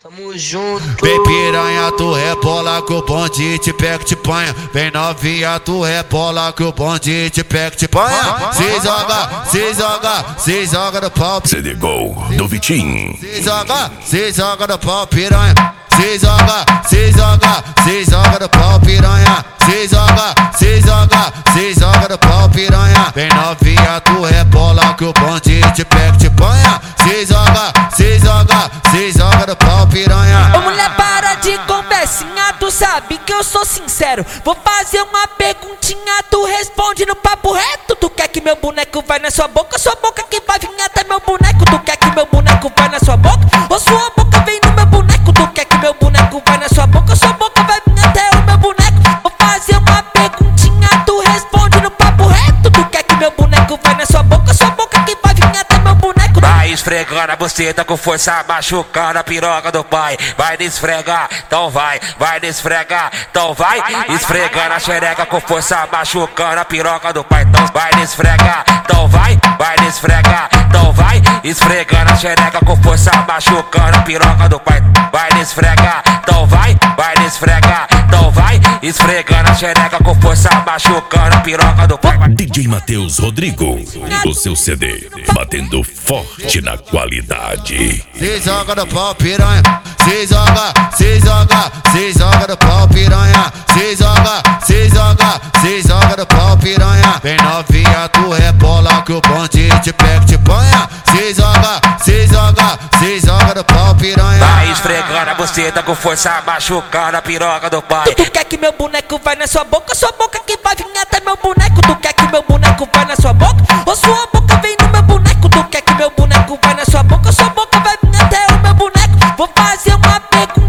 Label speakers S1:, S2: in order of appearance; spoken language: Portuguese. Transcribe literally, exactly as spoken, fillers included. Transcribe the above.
S1: Tamo junto.
S2: Vem piranha, tu rebola que o bonde te pega e te panha. Vem novinha, tu rebola que o bonde te pega e te panha. Se joga, se joga, se joga no pau.
S3: C D Gol do Vitinho.
S2: Se joga, se joga no pau, piranha. Se joga, se joga, se joga no pau, piranha. Se joga, se joga, se joga no pau, piranha. Vem novinha, tu rebola que o bonde te pega e te panha. Se joga, se joga, se joga no pau, piranha.
S4: Ô mulher, para de conversinha, tu sabe que eu sou sincero. Vou fazer uma perguntinha, tu responde no papo reto. Tu quer que meu boneco vai na sua boca? Sua boca que vai vir até meu boneco. Tu quer que meu boneco vai na sua boca? Ou sua boca vem no meu boneco? Tu quer que meu boneco vai na sua boca? Sua boca vai vir até o meu boneco. Vou fazer uma perguntinha, tu responde no papo reto. Tu quer que meu boneco vai na sua boca? Sua boca que vai vir até meu boneco.
S5: Vai esfregando a buceta com força, machucando a piroca do pai. Vai desfregar, então vai, vai desfregar, então vai. Esfregando a xereca com força, machucando a piroca do pai. Então vai desfregar, então vai, vai desfregar, então vai. Esfregando a xereca com força, machucando a piroca do pai. Vai desfregar, então vai, vai desfregar, então vai. Esfregando a xereca com força, machucando a piroca do pai.
S3: D J Matheus Rodrigo, o seu C D, batendo forte na qualidade.
S2: Se joga no pau, piranha. Se joga, se joga, se joga no pau, piranha. Se joga, se joga, se joga no pau, piranha. Vem novinha, tu rebola que o bonde te pega e te panha. Se joga, se joga, se joga no pau, piranha.
S5: Vai esfregando a buceta com força, machucando a piroca do pai.
S4: Tu, tu quer que meu boneco vai na sua boca? Sua boca que vai vir até meu boneco. Tu quer que meu boneco vai na sua boca? Ou sua boca vem no meu boneco? Tu quer que meu boneco vai na sua boca? Sua boca vai vir até o meu boneco. Vou fazer uma pergunta.